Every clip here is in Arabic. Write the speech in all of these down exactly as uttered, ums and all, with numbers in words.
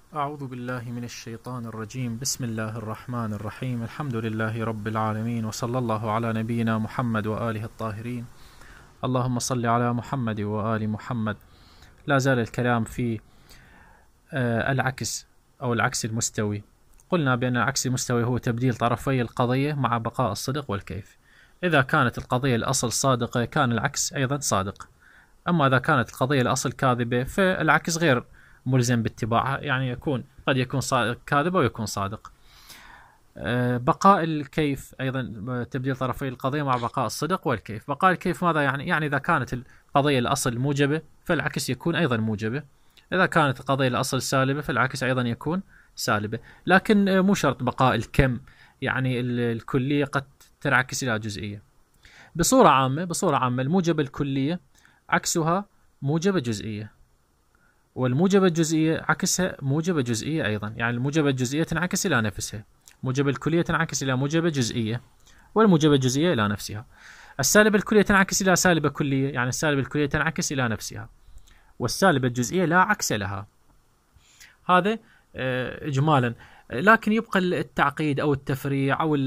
أعوذ بالله من الشيطان الرجيم. بسم الله الرحمن الرحيم. الحمد لله رب العالمين، وصلى الله على نبينا محمد وآله الطاهرين. اللهم صل على محمد وآل محمد. لا زال الكلام في آه العكس أو العكس المستوي. قلنا بأن العكس المستوي هو تبديل طرفي القضية مع بقاء الصدق والكيف. إذا كانت القضية الأصل صادقة كان العكس أيضا صادق، أما إذا كانت القضية الأصل كاذبة فالعكس غير ملزم باتباعها، يعني يكون قد يكون صادق كاذب ويكون صادق. أه بقاء الكيف أيضا تبديل طرفي القضية مع بقاء الصدق والكيف. بقاء الكيف ماذا يعني؟ يعني إذا كانت القضية الأصل موجبة فالعكس يكون أيضا موجبة، إذا كانت القضية الأصل سالبة فالعكس أيضا يكون سالبة. لكن مو شرط بقاء الكم، يعني الكلية قد تنعكس إلى جزئية. بصورة عامة بصورة عامة الموجبة الكلية عكسها موجبة جزئية، والموجبة الجزئية عكسها موجبة جزئية أيضا، يعني الموجبة الجزئية تنعكس إلى نفسها، الموجبة الكلية تنعكس إلى موجبة جزئية، والموجبة الجزئية إلى نفسها. السالبة الكلية تنعكس إلى سالبة كلية، يعني السالبة الكلية تنعكس إلى نفسها، والسالبة الجزئية لا عكس لها. هذا إجمالا. لكن يبقى التعقيد أو التفريع أو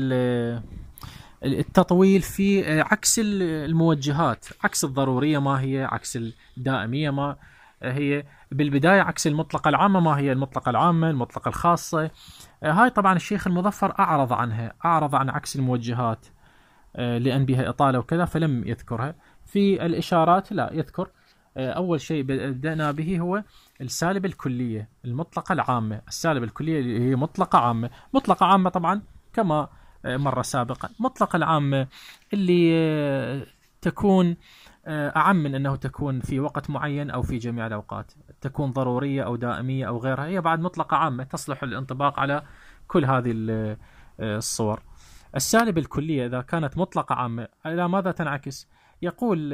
التطويل في عكس الموجهات، عكس الضرورية ما هي، عكس الدائمية ما هي. بالبداية عكس المطلقة العامة ما هي المطلقة العامة، المطلقة الخاصة. هاي طبعا الشيخ المظفر أعرض عنها، أعرض عن عكس الموجهات لأن بها إطالة وكذا فلم يذكرها. في الإشارات لا يذكر. أول شيء بدأنا به هو السالبة الكلية، المطلقة العامة. السالبة الكلية هي مطلقة عامة. مطلقة عامة طبعا كما مرة سابقا، مطلقة العامة اللي تكون أعم من أنه تكون في وقت معين أو في جميع الأوقات، تكون ضرورية أو دائمية أو غيرها، هي بعد مطلقة عامة تصلح للانطباق على كل هذه الصور. السالبة الكلية إذا كانت مطلقة عامة إلى ماذا تنعكس؟ يقول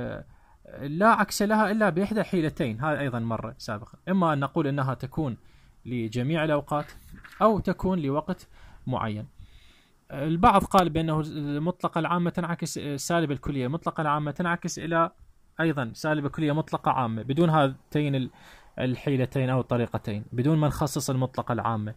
لا عكس لها إلا بإحدى حيلتين، هذا أيضا مرة سابقا، إما أن نقول أنها تكون لجميع الأوقات أو تكون لوقت معين. البعض قال بأنه المطلقة العامة تنعكس سالب الكلية، مطلقة العامة تنعكس إلى أيضا سالب الكلية مطلقة عامة، بدون هاتين الحيلتين أو الطريقتين، بدون ما نخصص المطلقة العامة.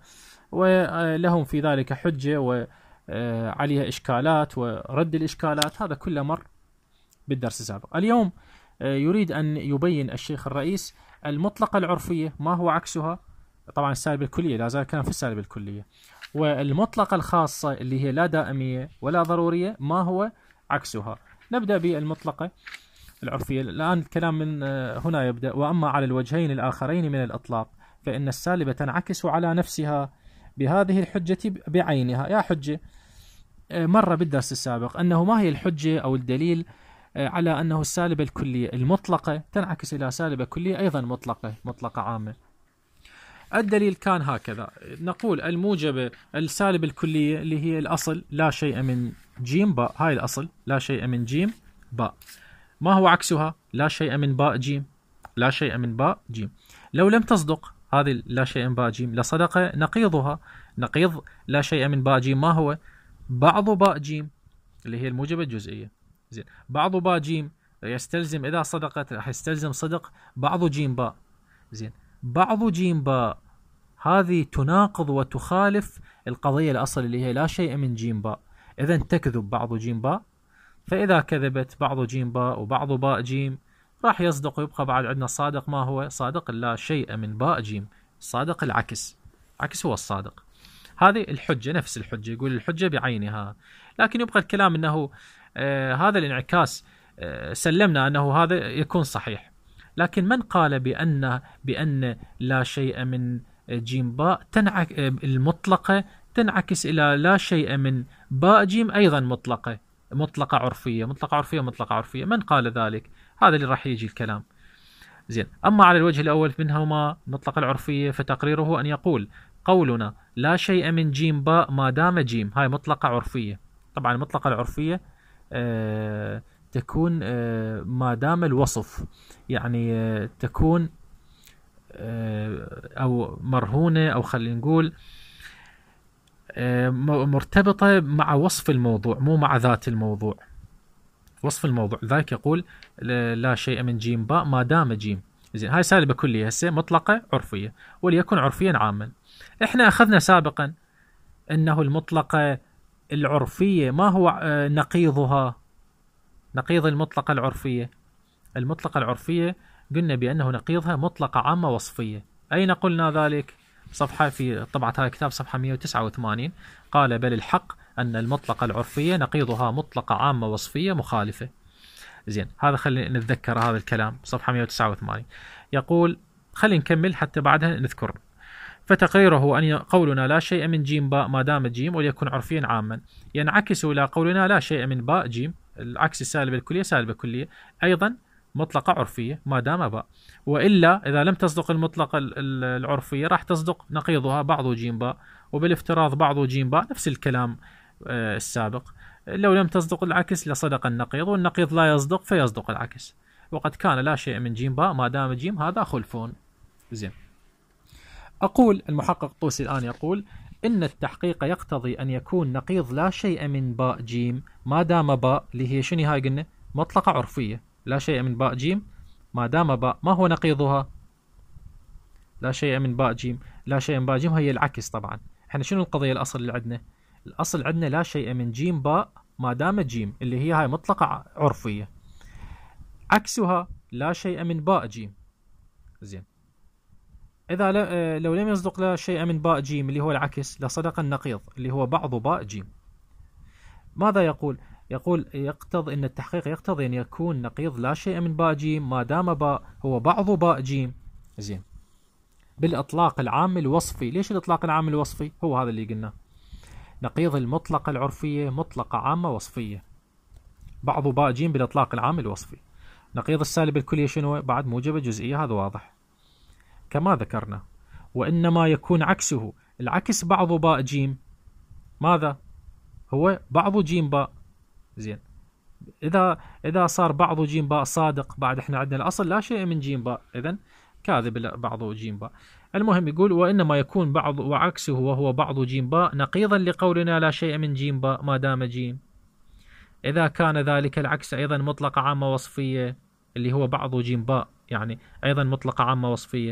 ولهم في ذلك حجة وعليها إشكالات ورد الإشكالات، هذا كله مر بالدرس السابق. اليوم يريد أن يبين الشيخ الرئيس المطلقة العرفية ما هو عكسها. طبعا السالب الكلية لا زال كان في السالب الكلية، والمطلقة الخاصة اللي هي لا دائمية ولا ضرورية ما هو عكسها. نبدأ بالمطلقة العرفية. الآن الكلام من هنا يبدأ. وأما على الوجهين الآخرين من الإطلاق فإن السالبة تنعكس على نفسها بهذه الحجة بعينها. يا حجة مرة بالدرس السابق أنه ما هي الحجة أو الدليل على أنه السالبة الكلية المطلقة تنعكس إلى سالبة كلية أيضا مطلقة مطلقة عامة. الدليل كان هكذا، نقول الموجبة السالب الكلية اللي هي الأصل لا شيء من جيم باء، هاي الأصل لا شيء من جيم باء، ما هو عكسها؟ لا شيء من باء جيم، لا شيء من باء جيم. لو لم تصدق هذه لا شيء من باء جيم لصدق نقيضها، نقيض لا شيء من باء جيم ما هو؟ بعض باء جيم اللي هي الموجبة الجزئية. زين، بعض باء جيم يستلزم إذا صدقت راح يستلزم صدق بعض جيم باء. زين، بعض جيم باء هذه تناقض وتخالف القضية الأصل اللي هي لا شيء من جيم باء، إذن تكذب بعض جيم باء. فإذا كذبت بعض جيم باء وبعض باء جيم راح يصدق ويبقى بعد عندنا صادق. ما هو صادق؟ لا شيء من باء جيم. صادق العكس، عكس هو الصادق. هذه الحجة، نفس الحجة، يقول الحجة بعينها. لكن يبقى الكلام أنه آه هذا الانعكاس آه سلمنا أنه هذا يكون صحيح. لكن من قال بأن بأن لا شيء من جيم باء تنعك المطلقة تنعكس إلى لا شيء من باء جيم أيضا مطلقة مطلقة عرفية مطلقة عرفية مطلقة عرفية؟ من قال ذلك؟ هذا اللي راح يجي الكلام. زين، أما على الوجه الأول منهما مطلقة العرفية فتقريره أن يقول قولنا لا شيء من جيم باء ما دام جيم، هاي مطلقة عرفية. طبعا المطلقة العرفية آه تكون آه ما دام الوصف، يعني آه تكون آه أو مرهونة أو خلينا نقول آه مرتبطة مع وصف الموضوع مو مع ذات الموضوع. وصف الموضوع ذلك يقول لا شيء من جيم باء ما دام جيم. زين هاي سالبة كلية هسه مطلقة عرفية، وليكن عرفيا عاما. احنا اخذنا سابقا انه المطلقة العرفية ما هو نقيضها؟ نقيض المطلقة العرفية، المطلقة العرفية قلنا بأنه نقيضها مطلقة عامة وصفية. أين قلنا ذلك؟ صفحة في طبعة هذا الكتاب صفحة مئة وتسعة وثمانين، قال بل الحق أن المطلقة العرفية نقيضها مطلقة عامة وصفية مخالفة. زين هذا خلينا نتذكر هذا الكلام، صفحة مئة وتسعة وثمانين يقول، خلينا نكمل حتى بعدها نذكر. فتقريره أن قولنا لا شيء من جيم باء ما دام جيم وليكن عرفيا عاما ينعكس إلى قولنا لا شيء من باء جيم، العكس السالبة الكلية سالبة كلية، أيضا مطلقة عرفية ما دام باء، وإلا إذا لم تصدق المطلقة العرفية راح تصدق نقيضها بعض جيم باء، وبالافتراض بعض جيم باء نفس الكلام السابق، لو لم تصدق العكس لصدق النقيض، والنقيض لا يصدق فيصدق العكس، وقد كان لا شيء من جيم باء ما دام جيم هذا خلفون. زين أقول المحقق طوسي الآن يقول إن التحقيق يقتضي أن يكون نقيض لا شيء من باء جيم ما دام باء، اللي هي شنو هاي قلنا؟ مطلقة عرفية، لا شيء من باء جيم ما دام باء، ما هو نقيضها؟ لا شيء من باء جيم، لا شيء من باء جيم هي العكس. طبعا احنا شنو القضية الأصل اللي عندنا؟ الأصل عندنا لا شيء من جيم باء ما دام جيم، اللي هي هاي مطلقة عرفية، عكسها لا شيء من باء جيم. زين إذا لو لم يصدق لا شيء من باء جيم اللي هو العكس لصدق النقيض اللي هو بعض باء جيم. ماذا يقول؟ يقول يقتضي أن التحقيق يقتضي أن يكون نقيض لا شيء من باء جيم ما دام باء هو بعض باء جيم. زين بالإطلاق العام الوصفي. ليش الإطلاق العام الوصفي؟ هو هذا اللي قلنا، نقيض المطلقة العرفية مطلقة عامة وصفية، بعض باء جيم بالإطلاق العام الوصفي. نقيض السالب الكلية شنو؟ بعد موجبة جزئية، هذا واضح كما ذكرنا. وإنما يكون عكسه، العكس بعض باء جيم ماذا؟ هو بعض جيم باء. زين إذا إذا صار بعض جيم باء صادق، بعد إحنا عندنا الأصل لا شيء من جيم باء، إذن كاذب بعض جيم باء. المهم يقول وإنما يكون بعض وعكسه وهو بعض جيم باء نقيضا لقولنا لا شيء من جيم باء ما دام جيم، إذا كان ذلك العكس أيضا مطلقة عامة وصفية اللي هو بعض جيم باء، يعني أيضا مطلقة عامة وصفية.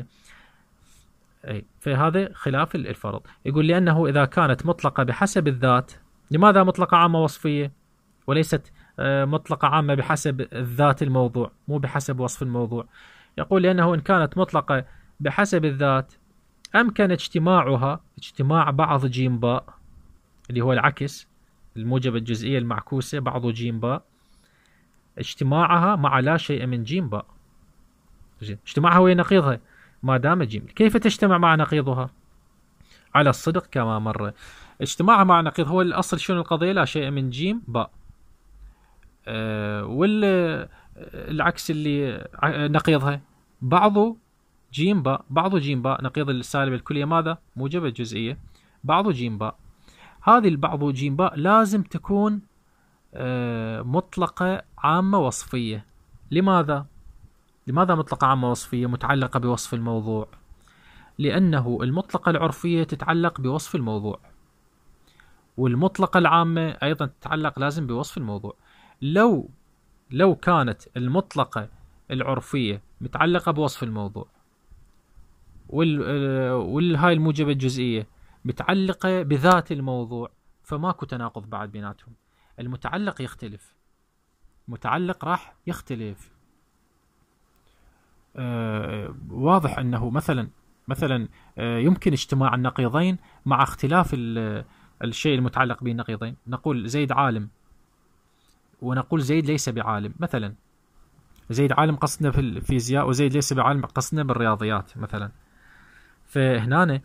أي فهذا خلاف الفرض. يقول لأنه إذا كانت مطلقة بحسب الذات، لماذا مطلقة عامة وصفية وليست مطلقة عامة بحسب الذات الموضوع، مو بحسب وصف الموضوع؟ يقول لأنه إن كانت مطلقة بحسب الذات أمكن اجتماعها، اجتماع بعض جيم باء اللي هو العكس الموجبة الجزئية المعكوسة بعض جيم باء، اجتماعها مع لا شيء من جيم باء. اجتماعها هو نقيضها ما دام جيم. كيف تجتمع مع نقيضها؟ على الصدق كما مر. اجتماعها مع نقيض هو الأصل شنو القضية؟ لا شيء من جيم باء. أه والعكس اللي نقيضها بعض جيم باء، بعض جيم باء نقيض السالب الكلية ماذا؟ موجبة جزئية بعض جيم باء. هذه البعض جيم باء لازم تكون أه مطلقة عامة وصفية. لماذا؟ لماذا مطلقة عامة وصفية متعلقة بوصف الموضوع؟ لأنه المطلقة العرفية تتعلق بوصف الموضوع، والمطلقة العامة أيضا تتعلق لازم بوصف الموضوع. لو لو كانت المطلقة العرفية متعلقة بوصف الموضوع وال والهاي الموجبة الجزئية متعلقة بذات الموضوع، فماكو تناقض بعد بيناتهم. المتعلق يختلف، متعلق راح يختلف. آه واضح أنه مثلا مثلا آه يمكن اجتماع النقيضين مع اختلاف الشيء المتعلق به النقيضين. نقول زيد عالم ونقول زيد ليس بعالم، مثلا زيد عالم قصدنا في الفيزياء وزيد ليس بعالم قصدنا بالرياضيات مثلا. فهنا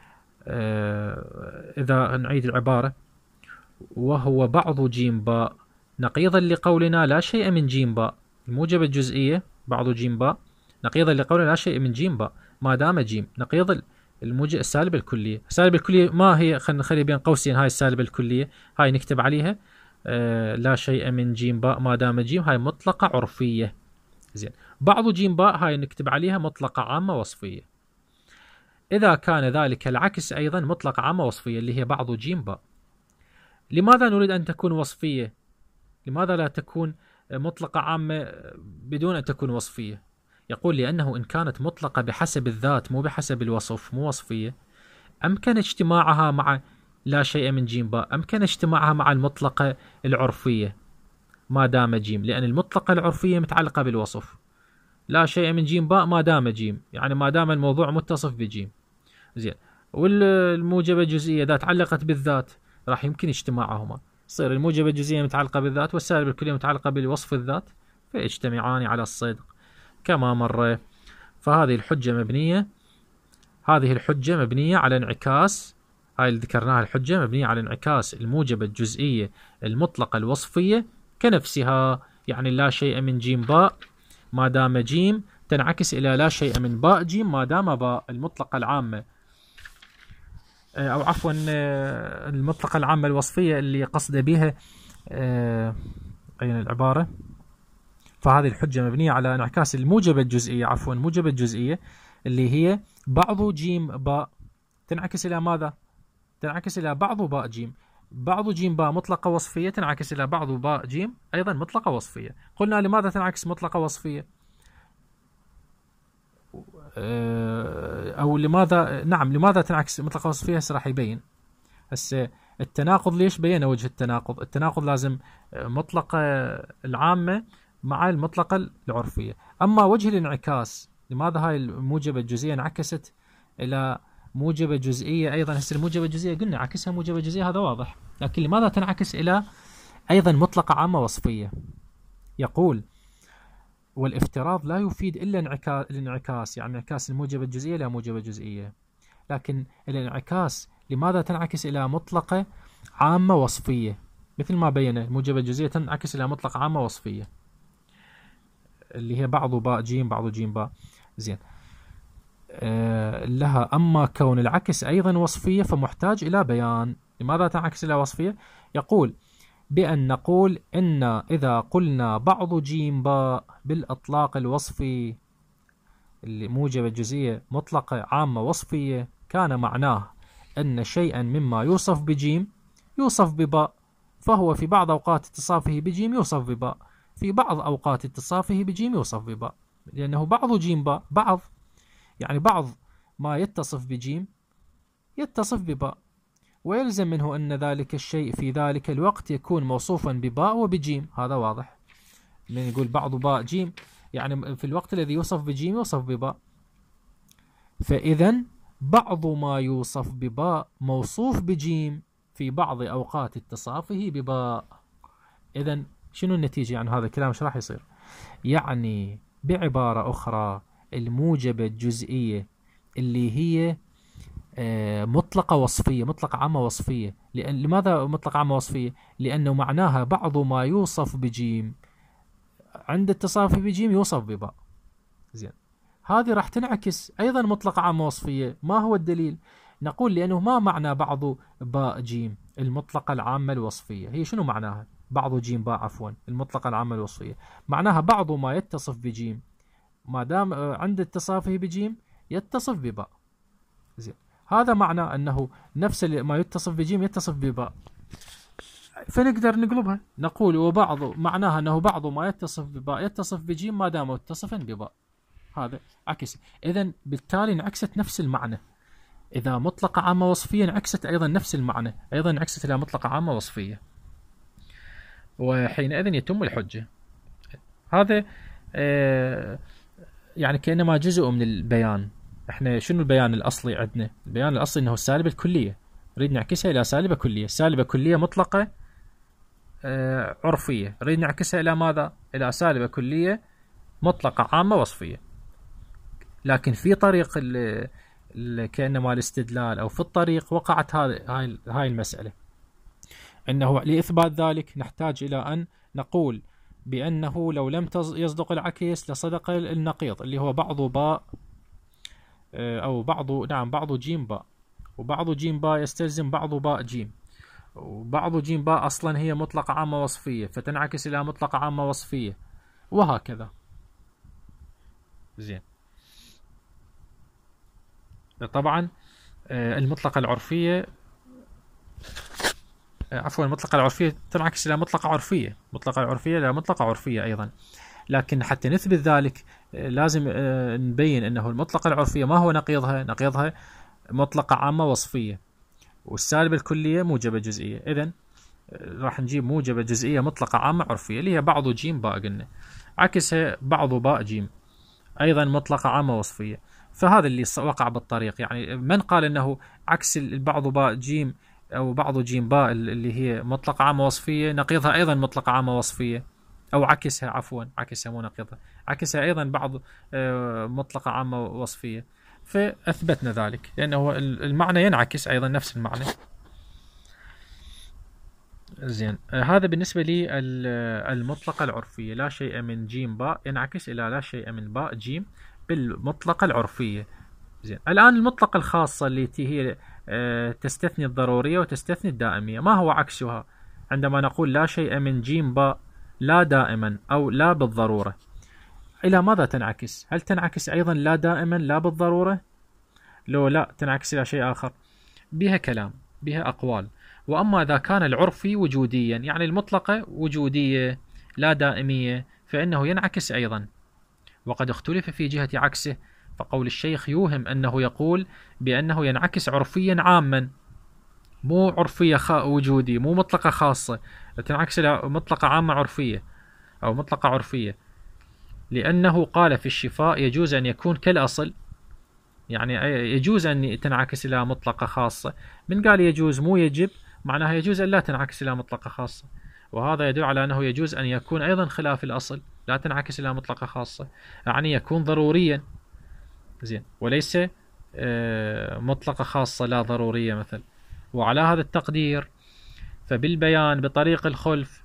آه إذا نعيد العبارة وهو بعض جيم باء نقيضا لقولنا لا شيء من جيم باء، الموجبة الجزئية بعض جيم باء نقيضا لقولنا لا شيء من جيم باء ما دام جيم، نقيض الموجب السالب الكلية. السالب الكلية ما هي؟ خلينا نخلي بين قوسين هاي السالب الكلية، هاي نكتب عليها آه لا شيء من جيم باء ما دام جيم، هاي مطلقة عرفية. زين بعض جيم باء هاي نكتب عليها مطلقة عامة وصفية. إذا كان ذلك العكس أيضا مطلقة عامة وصفية اللي هي بعض جيم باء. لماذا نريد أن تكون وصفية؟ لماذا لا تكون مطلقة عامة بدون أن تكون وصفية؟ يقول لأنه إن كانت مطلقة بحسب الذات مو بحسب الوصف، مو وصفية، أمكن اجتماعها مع لا شيء من جيم باء، أمكن اجتماعها مع المطلقة العرفية ما دام جيم، لأن المطلقة العرفية متعلقة بالوصف. لا شيء من جيم باء ما دام جيم، يعني ما دام الموضوع متصف بجيم. زين. والموجبة الجزئية إذا تعلقت بالذات راح يمكن اجتماعهما، يصير الموجبة الجزئية متعلقة بالذات والسالب الكلية متعلقة بالوصف الذات، فيجتمعان على الصدق كما مر. فهذه الحجة مبنية هذه الحجة مبنية على انعكاس، هاي اللي ذكرناها الحجة مبنية على انعكاس الموجبة الجزئية المطلقة الوصفية كنفسها، يعني لا شيء من جيم باء ما دام جيم تنعكس إلى لا شيء من باء جيم ما دام باء. المطلقة العامة أو عفوا المطلقة العامة الوصفية اللي قصد بها أين العبارة. فهذه الحجة مبنية على انعكاس الموجبة الجزئية عفوا الموجبة الجزئية اللي هي بعض جيم باء تنعكس إلى ماذا؟ تنعكس إلى بعض باء جيم. بعض جيم باء مطلقة وصفية تنعكس إلى بعض باء جيم أيضا مطلقة وصفية. قلنا لماذا تنعكس مطلقة وصفية؟ أو لماذا نعم لماذا تنعكس مطلقة وصفية؟ هسه راح يبين. هسه التناقض ليش بينا وجه التناقض؟ التناقض لازم مطلقة العامة مع المطلقة العرفية. أما وجه الانعكاس لماذا هاي الموجبة الجزئية انعكست إلى موجبة جزئية أيضا؟ هسه الموجبة الجزئية قلنا عكسها موجبة جزئية، هذا واضح، لكن لماذا تنعكس إلى أيضا مطلقة عامة وصفية؟ يقول والافتراض لا يفيد إلا الانعكاس، يعني انعكاس الموجبة الجزئية إلى موجبة جزئية، لكن الانعكاس لماذا تنعكس إلى مطلقة عامة وصفية؟ مثل ما بينا الموجبة الجزئية تنعكس إلى مطلقة عامة وصفية اللي هي بعض باء جيم بعض جيم باء. زين. آه لها أما كون العكس أيضا وصفية فمحتاج إلى بيان. لماذا تنعكس إلى وصفية؟ يقول بأن نقول إن إذا قلنا بعض جيم باء بالإطلاق الوصفي اللي موجبة جزئية مطلقة عامة وصفية كان معناه أن شيئا مما يوصف بجيم يوصف بباء، فهو في بعض أوقات اتصافه بجيم يوصف بباء، في بعض أوقات اتصافه بجيم يوصف بباء، لأنه بعض جيم باء بعض، يعني بعض ما يتصف بجيم يتصف بباء، ويلزم منه أن ذلك الشيء في ذلك الوقت يكون موصوفا بباء وبجيم. هذا واضح. من يقول بعض باء جيم يعني في الوقت الذي يوصف بجيم يوصف بباء، فإذا بعض ما يوصف بباء موصوف بجيم في بعض أوقات اتصافه بباء. إذا شنو النتيجة؟ يعني هذا الكلام ايش راح يصير؟ يعني بعبارة أخرى الموجبة الجزئية اللي هي مطلقة وصفية مطلقة عامة وصفية، لأن لماذا مطلقة عامة وصفية؟ لأنه معناها بعض ما يوصف بجيم عند اتصافه بجيم يوصف بباء. زين. هذه راح تنعكس أيضا مطلقة عامة وصفية. ما هو الدليل؟ نقول لأنه ما معنى بعض باء جيم المطلقة العامة الوصفية؟ هي شنو معناها؟ بعض جيم باء عفوا المطلقة العامة الوصفية معناها بعض ما يتصف بجيم ما دام عند اتصافه بجيم يتصف بباء. زين. هذا معنى أنه نفس ما يتصف بجيم يتصف بباء، فنقدر نقلبها نقول وبعض معناها أنه بعض ما يتصف بباء يتصف بجيم ما دام متصفا بباء. هذا عكس. إذن بالتالي انعكست نفس المعنى. إذا مطلقة عامة وصفية انعكست أيضا نفس المعنى، أيضا انعكست إلى مطلقة عامة وصفية، وحينئذ يتم الحجة. هذا آه يعني كأنما جزء من البيان. احنا شنو البيان الأصلي عندنا؟ البيان الأصلي أنه السالبة الكلية نريد نعكسها إلى سالبة كلية، سالبة كلية مطلقة آه عرفية نريد نعكسها إلى ماذا؟ إلى سالبة كلية مطلقة عامة وصفية. لكن في طريق كأنما الاستدلال أو في الطريق وقعت هاي هاي المسألة، أنه لإثبات ذلك نحتاج إلى أن نقول بأنه لو لم يصدق العكس لصدق النقيض اللي هو بعض باء أو بعض نعم بعض جيم باء، وبعض جيم باء يستلزم بعض باء جيم، وبعض جيم باء أصلا هي مطلقة عامة وصفية فتنعكس إلى مطلقة عامة وصفية، وهكذا. زين. طبعا المطلقة العرفية عفوا المطلقة العرفية تنعكس إلى مطلقة عرفية، مطلقة عرفية إلى مطلقة عرفية أيضا. لكن حتى نثبت ذلك لازم نبين أنه المطلقة العرفية ما هو نقيضها؟ نقيضها مطلقة عامة وصفية، والسالبة الكلية موجبة جزئية. إذن راح نجيب موجبة جزئية مطلقة عامة عرفية اللي هي بعض جيم باء، قلنا عكسها بعض باء جيم أيضا مطلقة عامة وصفية. فهذا اللي وقع بالطريق. يعني من قال أنه عكس البعض باء جيم أو بعض جيم باء اللي هي مطلقة عامة وصفية نقيضها أيضا مطلقة عامة وصفية، أو عكسها، عفوا عكسها مو نقيضها، عكسها أيضا بعض مطلقة عامة وصفية. فأثبتنا ذلك لأنه المعنى ينعكس أيضا نفس المعنى. زين، هذا بالنسبة لي المطلقة العرفية، لا شيء من جيم باء ينعكس إلى لا شيء من باء جيم بالمطلقة العرفية. زين، الآن المطلقة الخاصة التي هي تستثني الضرورية وتستثني الدائمية، ما هو عكسها؟ عندما نقول لا شيء من جيم باء لا دائما أو لا بالضرورة، إلى ماذا تنعكس؟ هل تنعكس أيضا لا دائما لا بالضرورة؟ لو لا، تنعكس إلى شيء آخر. بها كلام، بها أقوال. وأما إذا كان العرفي وجوديا، يعني المطلقة وجودية لا دائمية، فإنه ينعكس أيضا. وقد اختلف في جهة عكسه، فقول الشيخ يوهم أنه يقول بأنه ينعكس عرفيا عاما، مو عرفية وجودي، مو مطلقة خاصة، تنعكس إلى مطلقة عامة عرفية أو مطلقة عرفية، لأنه قال في الشفاء يجوز أن يكون كالأصل، يعني يجوز أن تنعكس إلى مطلقة خاصة. من قال يجوز مو يجب، معناها يجوز أن لا تنعكس إلى مطلقة خاصة، وهذا يدل على أنه يجوز أن يكون أيضا خلاف الأصل لا تنعكس إلى مطلقة خاصة، يعني يكون ضروريا، زين، وليس مطلقة خاصة لا ضرورية مثل. وعلى هذا التقدير فبالبيان بطريق الخلف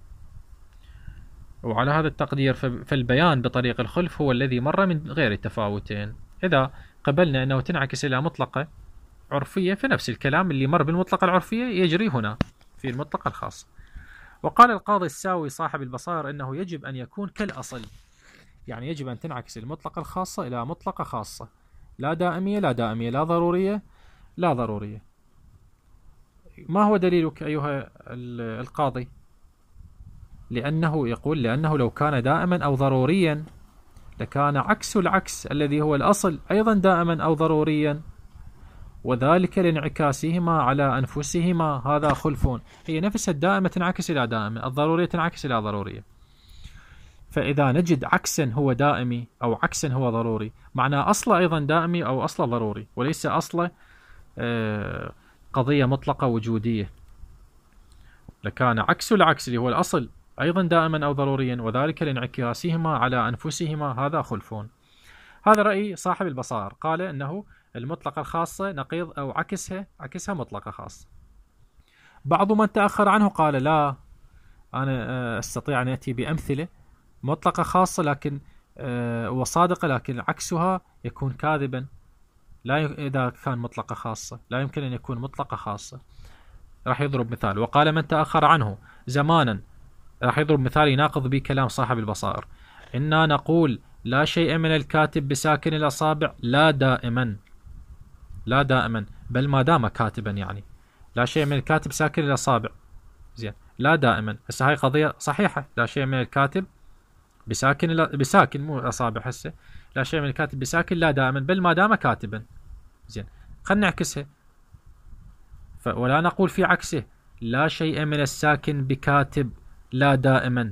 وعلى هذا التقدير فالبيان بطريق الخلف هو الذي مر من غير التفاوتين. إذا قبلنا أنه تنعكس إلى مطلقة عرفية، فنفس الكلام اللي مر بالمطلقة العرفية يجري هنا في المطلقة الخاصة. وقال القاضي الساوي صاحب البصائر أنه يجب أن يكون كالأصل، يعني يجب أن تنعكس المطلقة الخاصة إلى مطلقة خاصة، لا دائمية لا دائمية، لا ضرورية لا ضرورية. ما هو دليلك أيها القاضي؟ لأنه يقول لأنه لو كان دائما أو ضروريا لكان عكس العكس الذي هو الأصل أيضا دائما أو ضروريا، وذلك لانعكاسهما على أنفسهما، هذا خلفون. هي نفسها الدائمة تنعكس إلى دائمة، الضرورية تنعكس إلى ضرورية. فإذا نجد عكسا هو دائمي أو عكسا هو ضروري، معناه أصله أيضا دائمي أو أصله ضروري، وليس أصله قضية مطلقة وجودية. لكان عكس العكس اللي هو الأصل أيضا دائما أو ضروريا، وذلك لانعكاسهما على أنفسهما، هذا خلفون. هذا رأي صاحب البصائر، قال أنه المطلقة الخاصة نقيض أو عكسها عكسها مطلقة خاصة. بعض من تأخر عنه قال لا، أنا أستطيع أن أتي بأمثلة مطلقة خاصة لكن وصادقة، لكن عكسها يكون كاذبا، لا ي... إذا كان مطلقة خاصة لا يمكن أن يكون مطلقة خاصة. راح يضرب مثال، وقال من تأخر عنه زمانا، راح يضرب مثال يناقض به كلام صاحب البصائر. إنا نقول لا شيء من الكاتب بساكن الأصابع لا دائما، لا دائما بل ما دام كاتبا، يعني لا شيء من الكاتب ساكن الأصابع، زين، لا دائما. هسه هاي قضية صحيحة، لا شيء من الكاتب بساكن لا بساكن مو الأصابع، هسه لا شيء من الكاتب بساكن لا دائما بل ما دام كاتبا، زين. خلنا نعكسها، ف... ولا نقول في عكسه لا شيء من الساكن بكاتب لا دائما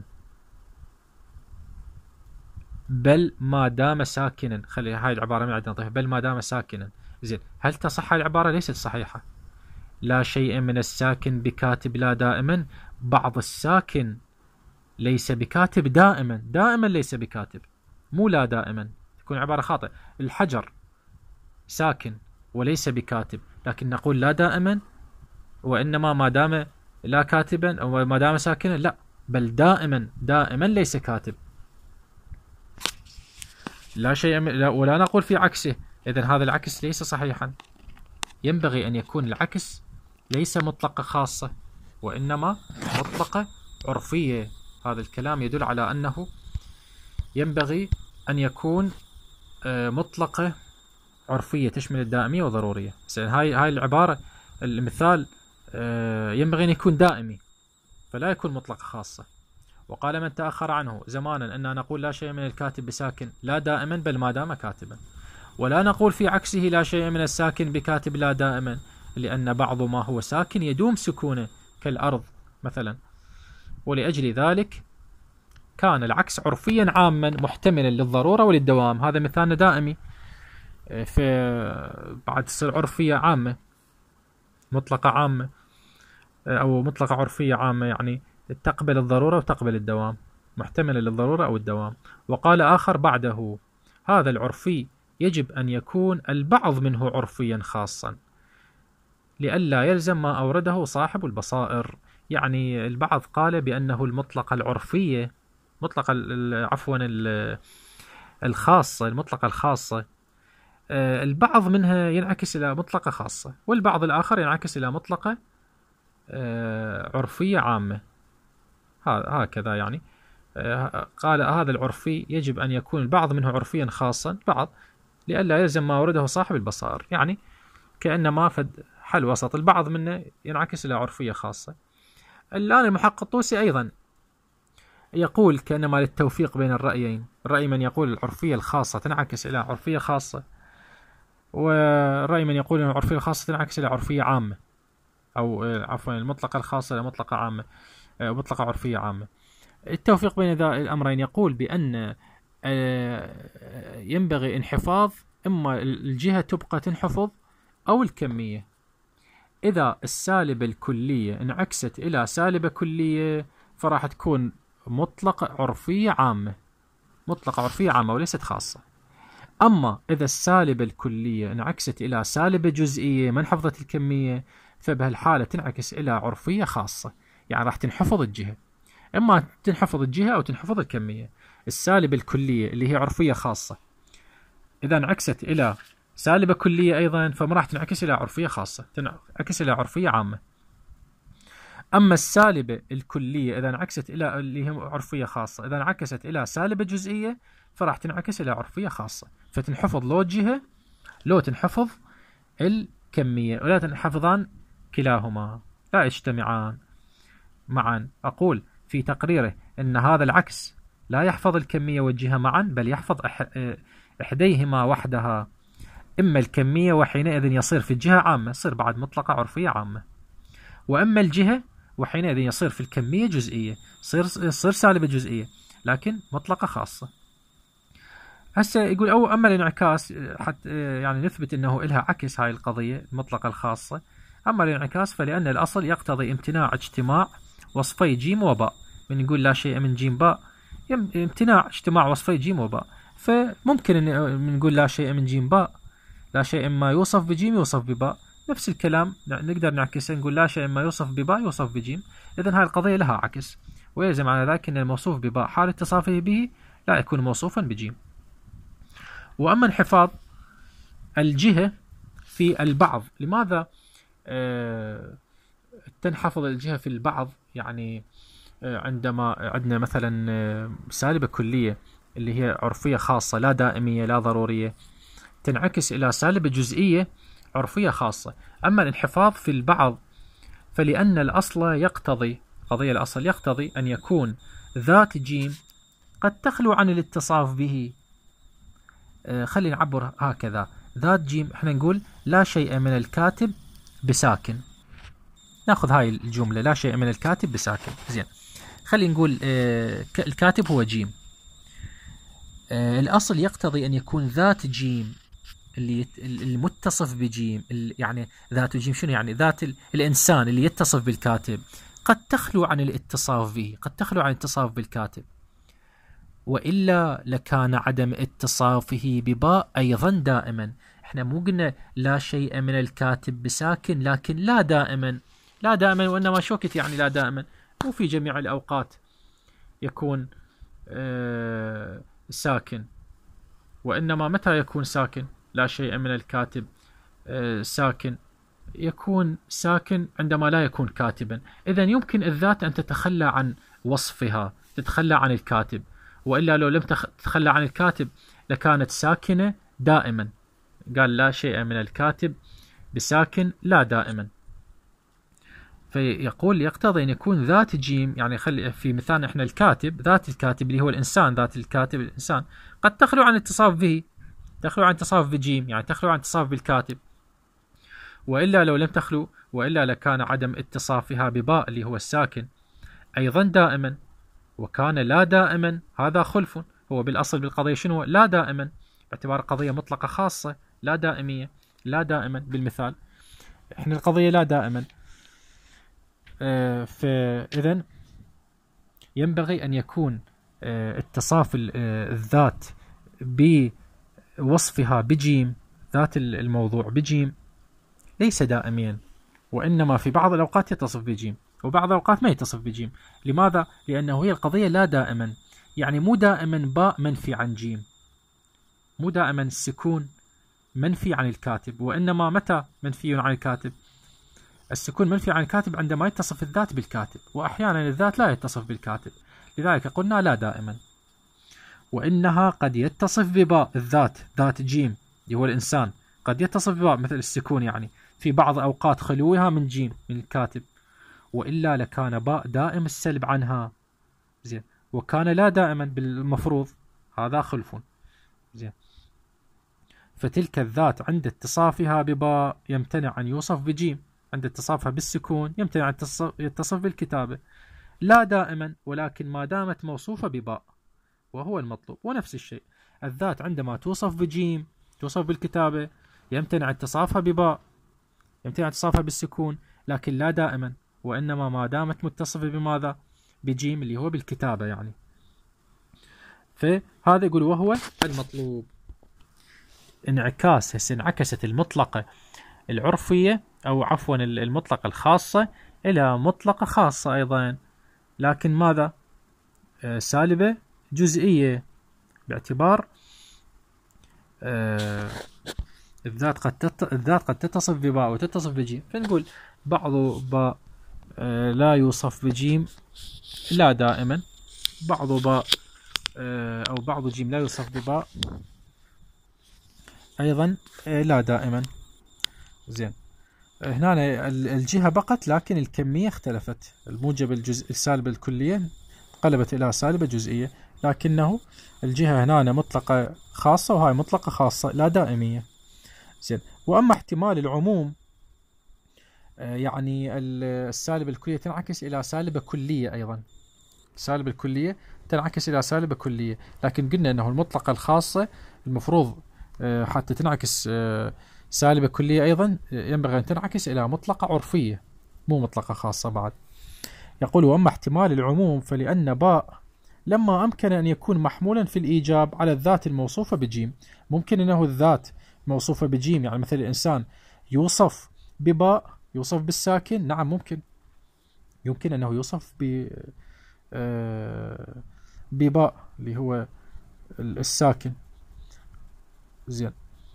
بل ما دام ساكنا. خلي هاي العبارة من عندنا نضيف بل ما دام ساكنا، زين. هل تصح العبارة؟ ليست صحيحة. لا شيء من الساكن بكاتب لا دائما، بعض الساكن ليس بكاتب دائما، دائما ليس بكاتب، مو لا دائما، تكون عبارة خاطئة. الحجر ساكن وليس بكاتب، لكن نقول لا دائما، وإنما ما دام لا كاتبا أو ما دام ساكنا، لا بل دائما، دائما ليس كاتب. لا شيء من لا، ولا نقول في عكسه. إذن هذا العكس ليس صحيحا. ينبغي أن يكون العكس ليس مطلقة خاصة وإنما مطلقة عرفية. هذا الكلام يدل على أنه ينبغي أن يكون مطلقة عرفية تشمل الدائمية وضرورية. هاي هاي العبارة المثال ينبغي أن يكون دائمي فلا يكون مطلقة خاصة. وقال من تأخر عنه زمانا أننا نقول لا شيء من الكاتب بساكن لا دائما بل ما دام كاتبا، ولا نقول في عكسه لا شيء من الساكن بكاتب لا دائما، لأن بعض ما هو ساكن يدوم سكونه كالأرض مثلا. ولأجل ذلك كان العكس عرفيا عاما محتملا للضرورة وللدوام. هذا مثال دائمي، في بعد تصير عرفية عامة مطلقة عامة، أو مطلقة عرفية عامة، يعني تقبل الضرورة وتقبل الدوام، محتملة للضرورة أو الدوام. وقال آخر بعده: هذا العرفي يجب أن يكون البعض منه عرفيا خاصا لئلا يلزم ما أورده صاحب البصائر. يعني البعض قال بأنه المطلقة العرفية مطلقة عفوا الخاصة المطلقة الخاصة البعض منها ينعكس إلى مطلقة خاصة، والبعض الآخر ينعكس إلى مطلقة عرفية عامة. هكذا يعني قال هذا العرفي يجب أن يكون البعض منه عرفيا خاصا بعض لئلا يلزم ما ورده صاحب البصائر، يعني كأنما فد حل وسط، البعض منه ينعكس إلى عرفية خاصة. الآن المحقق الطوسي أيضا يقول كأنما للتوفيق بين الرأيين، رأي من يقول العرفية الخاصة تنعكس إلى عرفية خاصة، ورأي من يقول أن العرفية الخاصة تنعكس إلى عرفية عامة، أو عفوا المطلقة الخاصة إلى مطلقة عامة، مطلقة عرفية عامة. التوفيق بين ذا الأمرين يقول بأن ينبغي انحفاظ، إما الجهة تبقى تنحفظ أو الكمية. إذا السالبة الكلية انعكست إلى سالبة كلية فراح تكون مطلقة عرفية عامة، مطلقة عرفية عامة وليست خاصة. أما إذا السالبة الكلية انعكست إلى سالبة جزئية ما انحفظت الكمية فبهالحالة تنعكس إلى عرفية خاصة، يعني راح تنحفظ الجهة، إما تنحفظ الجهة أو تنحفظ الكمية. السالبة الكلية اللي هي عرفية خاصة إذا انعكست إلى سالبة كلية أيضا فما راح تنعكس إلى عرفية خاصة، تنعكس إلى عرفية عامة. أما السالبة الكلية إذا انعكست إلى اللي هي عرفية خاصة إذا انعكست إلى سالبة جزئية فراح تنعكس إلى عرفية خاصة، فتنحفظ لو الجهة لو تنحفظ الكمية، ولا تنحفظان كلاهما، لا يجتمعان معا. أقول في تقريره أن هذا العكس لا يحفظ الكمية والجهة معا، بل يحفظ إحديهما وحدها، إما الكمية وحينئذ يصير في الجهة عامة، يصير بعد مطلقة عرفية عامة، وأما الجهة وحينئذ يصير في الكمية جزئية، يصير يصير سالبة جزئية لكن مطلقة خاصة. هسه يقول أو أما الانعكاس حتى يعني نثبت أنه إلها عكس هاي القضية المطلقة الخاصة. أما الانعكاس فلأن الأصل يقتضي امتناع اجتماع وصفي جيم وباء، من نقول لا شيء من جيم باء امتناع اجتماع وصفي جيم وباء، فممكن أن نقول لا شيء من جيم باء لا شيء ما يوصف بجيم يوصف بباء، نفس الكلام نقدر نعكسه نقول لا شيء ما يوصف بباء يوصف بجيم. إذن هاي القضية لها عكس، ويلزم على ذلك أن الموصوف بباء حال اتصافه به لا يكون موصوفا بجيم. وأما انحفاظ الجهة في البعض، لماذا آه تنحفظ الجهة في البعض؟ يعني آه عندما عندنا مثلا آه سالبة كلية اللي هي عرفية خاصة لا دائمية لا ضرورية تنعكس إلى سالبة جزئية عرفية خاصة. أما الانحفاظ في البعض فلأن الأصل يقتضي قضية الأصل يقتضي أن يكون ذات جيم قد تخلو عن الاتصاف به. آه خلينا نعبر هكذا، ذات جيم احنا نقول لا شيء من الكاتب بساكن، ناخذ هاي الجملة لا شيء من الكاتب بساكن. زين، خلينا نقول آه الكاتب هو جيم، آه الأصل يقتضي أن يكون ذات جيم اللي المتصف بجيم، يعني ذات جيم شنو يعني؟ ذات الإنسان اللي يتصف بالكاتب قد تخلو عن الاتصاف به، قد تخلو عن الاتصاف بالكاتب، وإلا لكان عدم اتصافه بباء أيضا دائما. احنا مو قلنا لا شيء من الكاتب بساكن، لكن لا دائما، لا دائما وإنما شوكت يعني لا دائما، مو في جميع الأوقات يكون آه ساكن، وإنما متى يكون ساكن؟ لا شيء من الكاتب آه ساكن يكون ساكن عندما لا يكون كاتبا. إذن يمكن الذات أن تتخلى عن وصفها، تتخلى عن الكاتب، وإلا لو لم تتخلى عن الكاتب لكانت ساكنة دائما. قال لا شيء من الكاتب بساكن لا دائما. فيقول يقتضي أن يكون ذات جيم، يعني خلي في مثال إحنا الكاتب، ذات الكاتب اللي هو الإنسان، ذات الكاتب الإنسان قد تخلو عن اتصاف به، تخلو عن اتصاف بجيم، يعني تخلو عن اتصاف بالكاتب، وإلا لو لم تخلو وإلا لكان عدم اتصافها بباء اللي هو الساكن أيضا دائما، وكان لا دائما هذا خلف. هو بالأصل بالقضية شنو؟ لا دائما، باعتبار قضية مطلقة خاصة لا دائمية، لا دائما بالمثال احنا القضية لا دائما. آه فإذن ينبغي أن يكون آه اتصاف آه الذات بوصفها بجيم، ذات الموضوع بجيم ليس دائميا، وإنما في بعض الأوقات يتصف بجيم وبعض الأوقات ما يتصف بجيم. لماذا؟ لأنه هي القضية لا دائما، يعني مو دائما باء منفي عن جيم، مو دائما السكون منفي عن الكاتب، وإنما متى منفي عن الكاتب؟ السكون منفي عن الكاتب عندما يتصف الذات بالكاتب، وأحيانا الذات لا يتصف بالكاتب، لذلك قلنا لا دائما. وإنها قد يتصف بباء الذات، ذات جيم اللي هو الإنسان، قد يتصف بباء مثل السكون يعني في بعض أوقات خلوها من جيم من الكاتب، وإلا لكان باء دائم السلب عنها. زين. وكان لا دائما بالمفروض هذا خلف. زين. فتلك الذات عند اتصافها بباء يمتنع أن يوصف بجيم، عند اتصافها بالسكون يمتنع أن يتصف بالكتابة، لا دائما ولكن ما دامت موصوفة بباء وهو المطلوب. ونفس الشيء الذات عندما توصف بجيم توصف بالكتابة يمتنع اتصافها بباء، يمتنع اتصافها بالسكون، لكن لا دائما، وإنما ما دامت متصفة بماذا؟ بجيم اللي هو بالكتابة يعني. فهذا يقول وهو المطلوب. انعكاس، هسه انعكست المطلقة العرفية أو عفوا المطلقة الخاصة إلى مطلقة خاصة أيضا، لكن ماذا؟ آه سالبة جزئية، باعتبار آه الذات قد تت... الذات قد تتصف بباء وتتصف بجيم، فنقول بعض باء آه لا يوصف بجيم لا دائما، بعض باء آه أو بعض جيم لا يوصف بباء أيضا آه لا دائما. زين. هنا الجهة بقت لكن الكمية اختلفت، الموجب الجزء السالبة الكلية قلبت إلى سالبة جزئية، لكنه الجهة هنا مطلقة خاصة وهاي مطلقة خاصة لا دائمية. زين. وأما احتمال العموم يعني السالبة الكلية تنعكس إلى سالبة كلية أيضا، السالبة الكلية تنعكس إلى سالبة كلية، لكن قلنا أنه المطلقة الخاصة المفروض حتى تنعكس سالبة كلية أيضا ينبغي أن تنعكس إلى مطلقة عرفية مو مطلقة خاصة بعد. يقول وأما احتمال العموم فلأن باء لما أمكن أن يكون محمولا في الإيجاب على الذات الموصوفة بجيم، ممكن أنه الذات موصوفة بجيم يعني مثل الإنسان يوصف بباء، يوصف بالساكن، نعم ممكن، يمكن أنه يوصف ب بباء اللي هو الساكن. زين.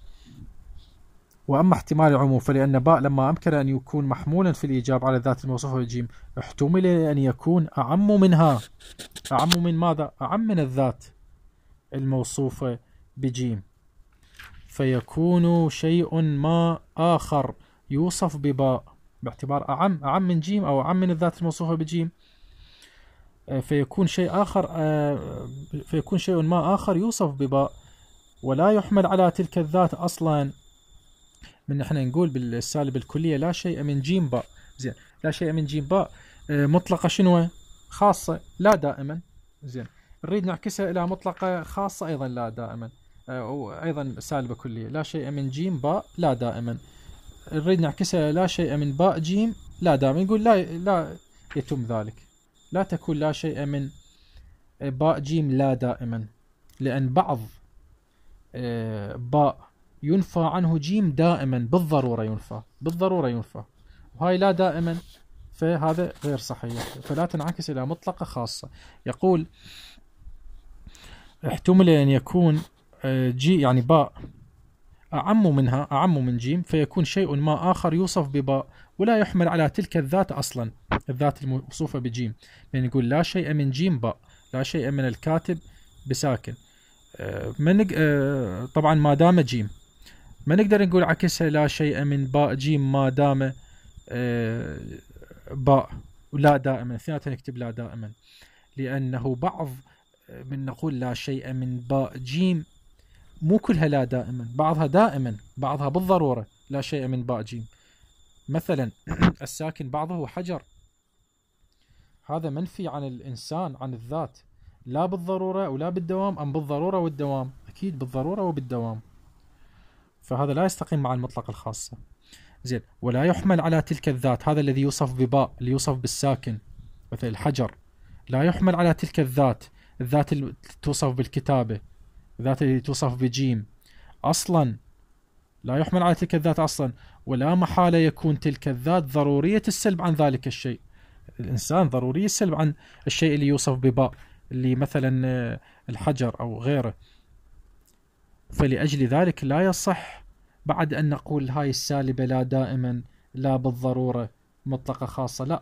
وأما احتمال العموم فلأن باء لما أمكن أن يكون محمولا في الإيجاب على الذات الموصوفة بالجيم احتمل أن يكون أعم منها، أعم من ماذا؟ أعم من الذات الموصوفة بجيم، فيكون شيء ما آخر يوصف بباء باعتبار أعم، أعم من جيم أو أعم من الذات الموصوفة بجيم، فيكون شيء آخر فيكون شيء ما آخر يوصف بباء ولا يحمل على تلك الذات أصلا. من احنا نقول بالسالب الكلية لا شيء من جيم باء. زين. لا شيء من جيم باء مطلقة شنو؟ خاصة لا دائما. زين. نريد نعكسها إلى مطلقة خاصة أيضا لا دائما، أيضا سالبة كلية لا شيء من جيم باء لا دائما، نريد نعكسها لا شيء من باء جيم لا دائما، نقول لا لا يتم ذلك، لا تكون لا شيء من باء جيم لا دائما، لأن بعض باء ينفى عنه جيم دائما بالضرورة، ينفى بالضرورة ينفى، وهاي لا دائما، فهذا غير صحيح، فلا تنعكس إلى مطلقة خاصة. يقول احتمل أن يكون جي يعني باء أعم منها، أعم من جيم، فيكون شيء ما آخر يوصف بباء ولا يحمل على تلك الذات أصلا، الذات الموصوفة بجيم، يعني نقول لا شيء من جيم باء، لا شيء من الكاتب بساكن، من طبعا ما دام جيم، ما نقدر نقول عكسها لا شيء من باء جيم ما دام باء ولا دائما، اثنيناتهم نكتب لا دائما، لأنه بعض من نقول لا شيء من باء جيم مو كلها لا دائما، بعضها دائما، بعضها بالضرورة لا شيء من باء جيم. مثلا الساكن بعضه هو حجر، هذا منفي عن الإنسان، عن الذات، لا بالضرورة ولا بالدوام، أم بالضرورة والدوام؟ أكيد بالضرورة وبالدوام، فهذا لا يستقيم مع المطلق الخاصة. زين، ولا يحمل على تلك الذات، هذا الذي يوصف بباء، اللي يوصف بالساكن مثل الحجر، لا يحمل على تلك الذات، الذات اللي توصف بالكتابة، الذات اللي توصف بجيم، أصلا لا يحمل على تلك الذات أصلا، ولا محالة يكون تلك الذات ضرورية السلب عن ذلك الشيء. الإنسان ضروري السلب عن الشيء اللي يوصف بباء، اللي مثلا الحجر أو غيره، فلأجل ذلك لا يصح بعد أن نقول هاي السالبة لا دائما، لا بالضرورة، مطلقة خاصة، لا،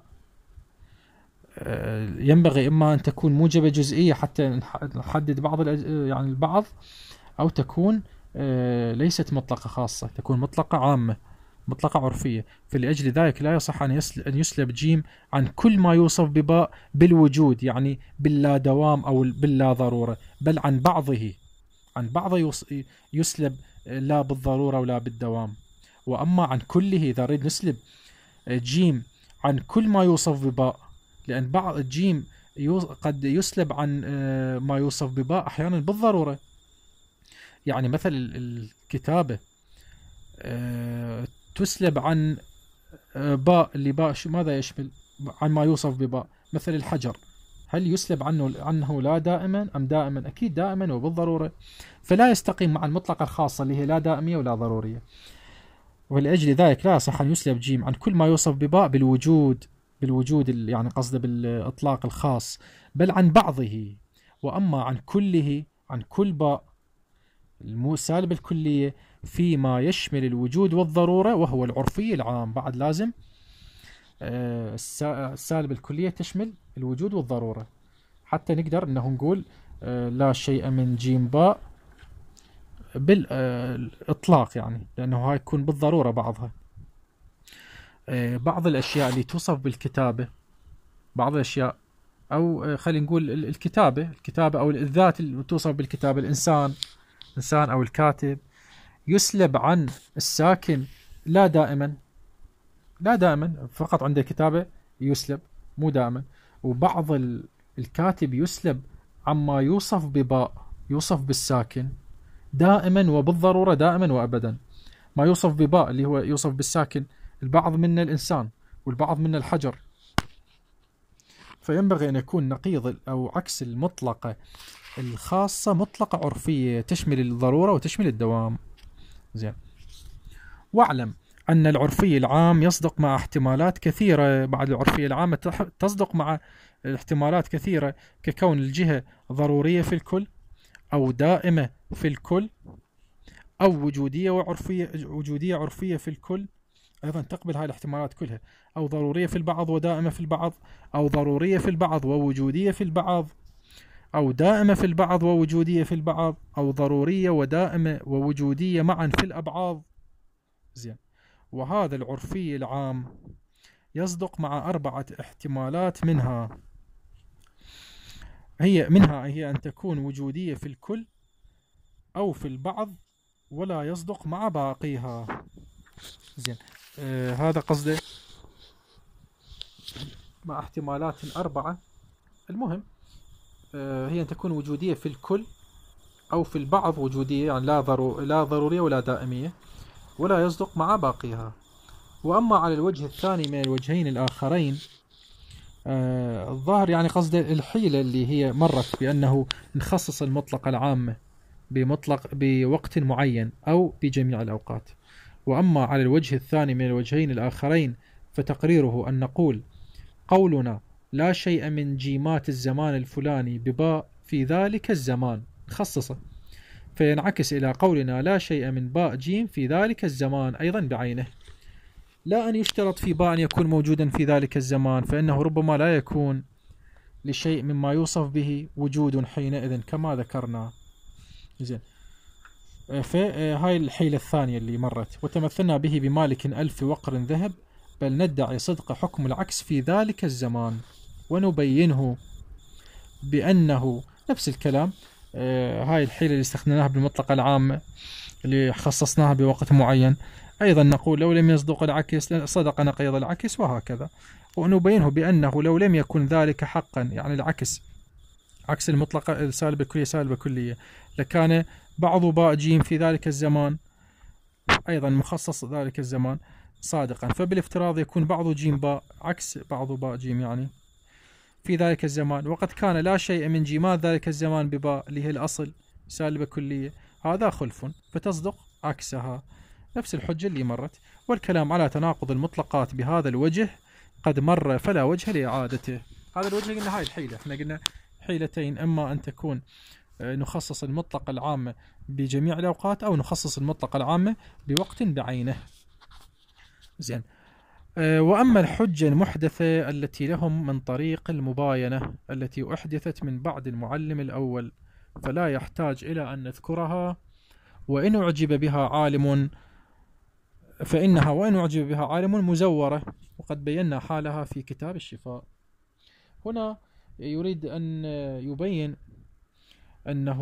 ينبغي إما أن تكون موجبة جزئية حتى نحدد بعض يعني البعض، أو تكون ليست مطلقة خاصة، تكون مطلقة عامة، مطلقة عرفية. فلأجل ذلك لا يصح أن يسلب جيم عن كل ما يوصف بباء بالوجود، يعني باللا دوام أو باللا ضرورة، بل عن بعضه، عن بعضه يسلب لا بالضرورة ولا بالدوام. وأما عن كله، إذا نريد نسلب جيم عن كل ما يوصف بباء، لأن بعض الجيم قد يسلب عن ما يوصف بباء أحيانا بالضرورة، يعني مثل الكتابة تسلب عن باء، اللي باء ماذا يشمل؟ عن ما يوصف بباء. مثل الحجر، هل يسلب عنه عنه لا دائما أم دائما؟ أكيد دائما وبالضرورة، فلا يستقيم مع المطلقة الخاصة اللي هي لا دائمية ولا ضرورية. ولأجل ذلك لا يصح أن يسلب جيم عن كل ما يوصف بباء بالوجود، بالوجود يعني قصده بالإطلاق الخاص، بل عن بعضه. وأما عن كله، عن كل باء السالب الكلية فيما يشمل الوجود والضرورة، وهو العرفي العام. بعد لازم السالب الكلية تشمل الوجود والضرورة، حتى نقدر انه نقول لا شيء من جيم باء بالإطلاق، يعني لأنه هاي يكون بالضرورة بعضها. بعض الأشياء اللي توصف بالكتابة، بعض الأشياء أو خلينا نقول الكتابة، الكتابة أو الذات اللي توصف بالكتابة، الإنسان، إنسان أو الكاتب، يسلب عن الساكن لا دائما، لا دائما، فقط عند الكتابة يسلب، مو دائما. وبعض الكاتب يسلب عما يوصف بباء، يوصف بالساكن دائما وبالضرورة، دائما وأبدا. ما يوصف بباء اللي هو يوصف بالساكن، البعض من الإنسان والبعض من الحجر، فينبغي أن يكون نقيض أو عكس المطلقة الخاصة مطلقة عرفية تشمل الضرورة وتشمل الدوام. زين، واعلم أن العرفي العام يصدق مع احتمالات كثيرة. بعد العرفية العامة تصدق مع احتمالات كثيرة، ككون الجهة ضرورية في الكل، أو دائمة في الكل، أو وجودية وعرفية، وجودية عرفية في الكل، أيضا تقبل هاي الاحتمالات كلها، أو ضرورية في البعض ودائمة في البعض، أو ضرورية في البعض ووجودية في البعض، أو دائمة في البعض ووجودية في البعض، أو ضرورية ودائمة ووجودية معا في الأبعاض. زين، وهذا العرفي العام يصدق مع أربعة احتمالات، منها هي منها هي أن تكون وجودية في الكل أو في البعض، ولا يصدق مع باقيها. زين، آه هذا قصده مع احتمالات أربعة. المهم آه هي أن تكون وجودية في الكل أو في البعض وجودية، يعني لا, ضرو لا ضرورية ولا دائمية، ولا يصدق مع باقيها. وأما على الوجه الثاني من الوجهين الآخرين، آه الظاهر يعني قصد الحيلة اللي هي مرت بأنه نخصص المطلقة العامة بمطلق بوقت معين أو بجميع الأوقات. وأما على الوجه الثاني من الوجهين الآخرين، فتقريره أن نقول قولنا لا شيء من جيمات الزمان الفلاني بباء في ذلك الزمان نخصصه، فينعكس إلى قولنا لا شيء من باء جيم في ذلك الزمان أيضا بعينه، لا أن يشترط في باء أن يكون موجودا في ذلك الزمان، فإنه ربما لا يكون لشيء مما يوصف به وجود حينئذ كما ذكرنا. زين، فهاي الحيلة الثانية اللي مرت. وتمثلنا به بمالك ألف وقر ذهب بل ندعي صدق حكم العكس في ذلك الزمان ونبينه بأنه نفس الكلام. آه هاي الحيلة اللي استخدمناها بالمطلقة العامة اللي خصصناها بوقت معين، أيضا نقول لو لم يصدق العكس صدق نقيض العكس، وهكذا. ونبينه بأنه لو لم يكن ذلك حقا، يعني العكس عكس المطلقة السالبة كلية سالبة كلية، لكان بعض باء جيم في ذلك الزمان أيضا مخصص ذلك الزمان صادقا، فبالافتراض يكون بعض جيم باء عكس بعض باء جيم يعني في ذلك الزمان، وقد كان لا شيء من جيمات ذلك الزمان بباء اللي هي الأصل سالبة كلية، هذا خلف فتصدق عكسها. نفس الحجة اللي مرت. والكلام على تناقض المطلقات بهذا الوجه قد مر فلا وجه لإعادته. هذا الوجه قلنا هاي الحيلة، احنا قلنا حيلتين، إما أن تكون نخصص المطلقة العامة بجميع الأوقات، أو نخصص المطلقة العامة بوقت بعينه. زين. وأما الحجة المحدثة التي لهم من طريق المباينة التي أحدثت من بعد المعلم الأول، فلا يحتاج إلى أن نذكرها، وإن أعجب بها عالم فإنها وإن أعجب بها عالم مزورة، وقد بينا حالها في كتاب الشفاء. هنا يريد أن يبين أنه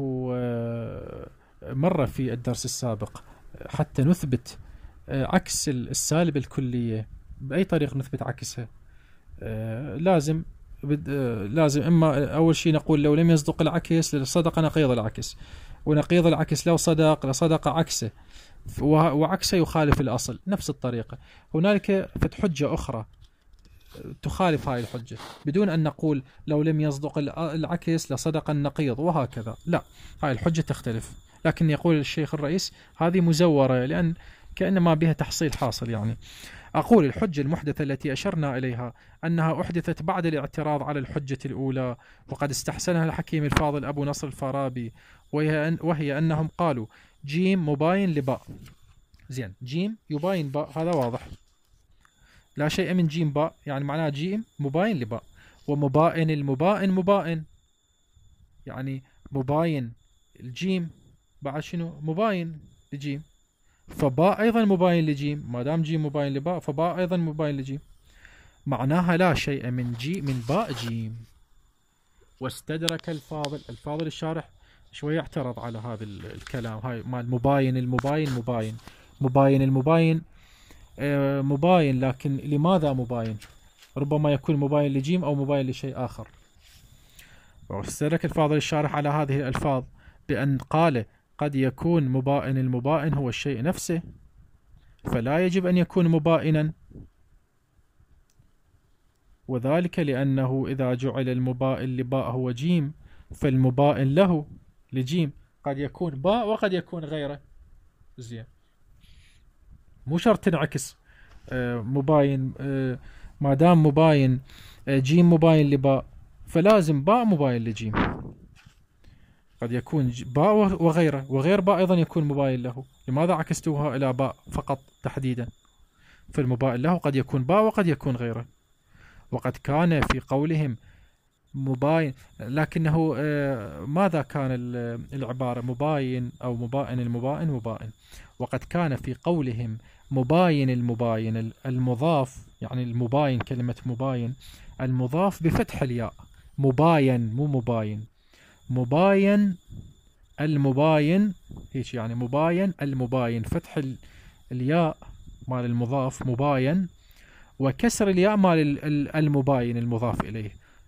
مر في الدرس السابق حتى نثبت عكس السالب الكلية. بأي طريق نثبت عكسها؟ لازم لازم إما أول شيء نقول لو لم يصدق العكس لصدق نقيض العكس، ونقيض العكس لو صدق لصدق عكسه، وعكسه يخالف الأصل. نفس الطريقة هنالك فت حجة أخرى تخالف هاي الحجة بدون أن نقول لو لم يصدق العكس لصدق النقيض وهكذا، لا، هاي الحجة تختلف. لكن يقول الشيخ الرئيس هذه مزورة لأن كأنما بها تحصيل حاصل. يعني أقول الحجة المحدثة التي أشرنا إليها أنها أحدثت بعد الاعتراض على الحجة الأولى، وقد استحسنها الحكيم الفاضل أبو نصر الفارابي، وهي, أن وهي أنهم قالوا جيم مباين لباء. زين، جيم يباين باء، هذا واضح، لا شيء من جيم باء، يعني معناه جيم مباين لباء. ومباين المباين مباين، يعني مباين الجيم بعد شنو مباين لجيم، فباء أيضا مباين لجيم، ما دام جيم مباين لباء فباء أيضا مباين لجيم، معناها لا شيء من جي من باء جيم. واستدرك الفاضل الفاضل الشارح شوية اعترض على هذا الكلام، هاي مال مباين المباين مباين مباين المباين آه مباين، لكن لماذا مباين؟ ربما يكون مباين لجيم أو مباين لشيء آخر. واستدرك الفاضل الشارح على هذه الألفاظ بأن قال قد يكون مباين المباين هو الشيء نفسه، فلا يجب أن يكون مبائنا، وذلك لأنه إذا جعل المبائن لباء هو جيم فالمبائن له لجيم قد يكون باء وقد يكون غيره. زين، مو شرط تنعكس آه مباين، آه ما دام مباين آه جيم مباين لباء فلازم باء مباين لجيم، قد يكون باء وغيره، وغير باء أيضا يكون مباين له. لماذا عكستوها إلى باء فقط تحديدا؟ فالمباين له قد يكون باء وقد يكون غيره. وقد كان في قولهم مباين، لكنه ماذا كان العبارة مباين أو مباين المباين مباين، وقد كان في قولهم مباين المباين المضاف، يعني المباين كلمة مباين المضاف بفتح الياء، مباين مو مباين، مباين المباين هيك، يعني مباين المباين فتح الياء مال المضاف مباين، وكسر الياء مال المباين المضاف إليه،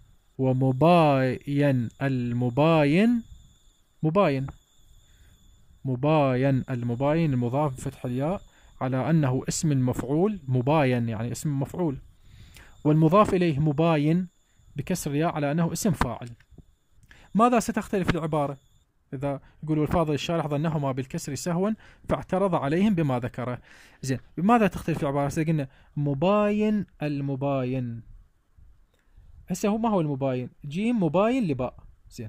ومباين المباين مباين مباين المباين المضاف بفتح الياء على أنه اسم المفعول مباين، يعني اسم مفعول، والمضاف إليه مباين بكسر الياء على أنه اسم فاعل. ماذا ستختلف العبارة؟ إذا يقولوا الفاضل الشارح ظنهما بالكسر سهوا فاعترض عليهم بما ذكره. زين، بماذا تختلف العبارة؟ قلنا مباين المباين، هسه هو ما هو المباين؟ جيم مباين لباء. زين،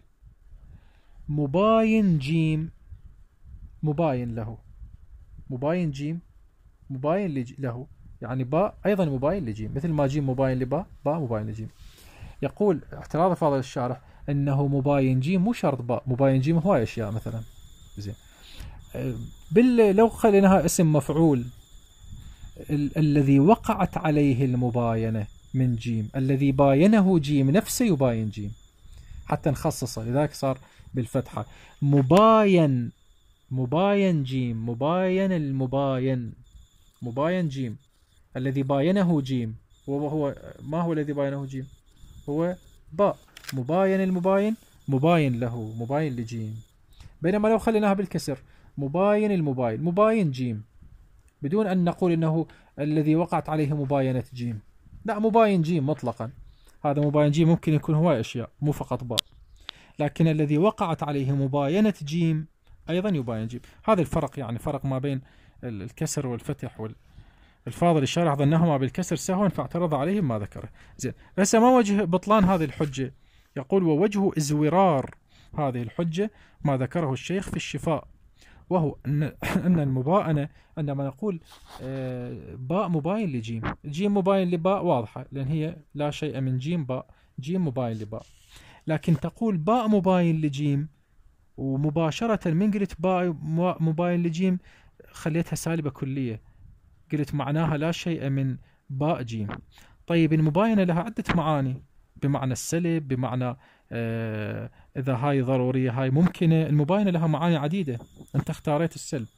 مباين جيم مباين له، مباين جيم مباين له، يعني باء أيضا مباين لجيم، مثل ما جيم مباين لباء باء مباين لجيم. يقول اعتراض فاضل الشارح انه مباين جيم مو شرط باء، مباين جيم هواي اشياء مثلا. زين، بال لو خليناها اسم مفعول ال الذي وقعت عليه المباينة من جيم، الذي باينه جيم نفسه يباين جيم حتى نخصصه، لذلك صار بالفتحة مباين. مباين جيم، مباين المباين، مباين جيم، الذي باينه جيم، وهو ما هو الذي باينه جيم؟ هو باء. مباين المباين مباين له، مباين لجيم. بينما لو خليناها بالكسر مباين المباين، مباين جيم، بدون أن نقول إنه الذي وقعت عليه مباينة جيم، لا، مباين جيم مطلقا. هذا مباين جيم ممكن يكون هواي أشياء مو فقط باء، لكن الذي وقعت عليه مباينة جيم أيضا يباين جيم. هذا الفرق، يعني فرق ما بين الكسر والفتح. والفاضل الشارح ظنهما بالكسر سهوا فاعترض عليهم ما ذكره. زين، بس ما وجه بطلان هذه الحجة؟ يقول ووجه ازورار هذه الحجة ما ذكره الشيخ في الشفاء، وهو أن, أن المباينة عندما نقول باء مباين لجيم، جيم مباين لباء واضحة، لأن هي لا شيء من جيم باء، جيم مباين لباء. لكن تقول باء مباين لجيم، ومباشرة من قلت باء مباين لجيم خليتها سالبة كلية، قلت معناها لا شيء من باء جيم. طيب المباينة لها عدة معاني، بمعنى السلب، بمعنى آه إذا هاي ضرورية هاي ممكنة. المباينة لها معاني عديدة، أنت اختاريت السلب.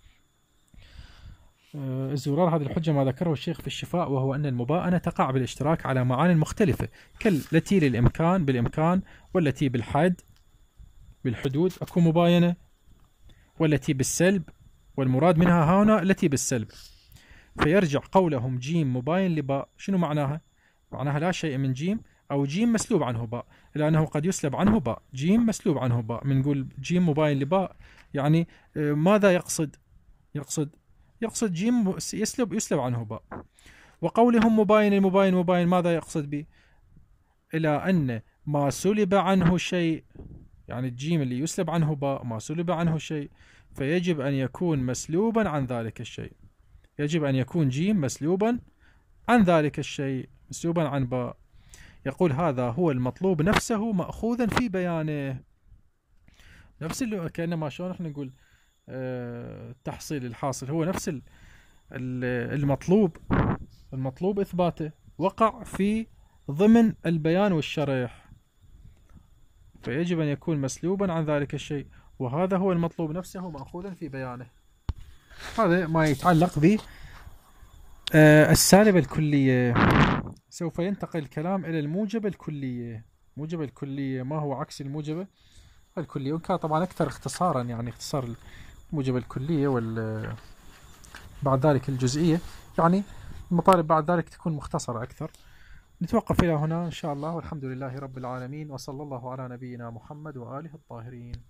آه الزرار هذه الحجة ما ذكره الشيخ في الشفاء، وهو أن المباينة تقع بالاشتراك على معاني مختلفة، كالتي للإمكان بالإمكان، والتي بالحد بالحدود أكو مباينة، والتي بالسلب، والمراد منها هنا التي بالسلب. فيرجع قولهم جيم مباين لباء، شنو معناها؟ معناها لا شيء من جيم، أو جيم مسلوب عنه باء، لأنه قد يسلب عنه باء، جيم مسلوب عنه باء. منقول جيم مباين لباء، يعني ماذا يقصد؟ يقصد يقصد جيم يسلب يسلب عنه باء. وقولهم مباين المباين مباين ماذا يقصد به؟ إلى أن ما سلب عنه شيء، يعني الجيم اللي يسلب عنه باء ما سلب عنه شيء، فيجب أن يكون مسلوبا عن ذلك الشيء، يجب أن يكون جيم مسلوبا عن ذلك الشيء، مسلوبا عن باء. يقول هذا هو المطلوب نفسه مأخوذا في بيانه. نفس اللي كأنما شلون احنا نقول اه تحصيل الحاصل، هو نفس المطلوب، المطلوب إثباته وقع في ضمن البيان والشرح، فيجب أن يكون مسلوبا عن ذلك الشيء، وهذا هو المطلوب نفسه مأخوذا في بيانه. هذا ما يتعلق ب السالبة الكلية. سوف ينتقل الكلام إلى الموجبة الكلية. موجبة الكلية ما هو عكس الموجبة الكلية، وكان طبعا أكثر اختصارا، يعني اختصار الموجبة الكلية وال بعد ذلك الجزئية، يعني المطالب بعد ذلك تكون مختصرة أكثر. نتوقف إلى هنا إن شاء الله، والحمد لله رب العالمين، وصلى الله على نبينا محمد وآله الطاهرين.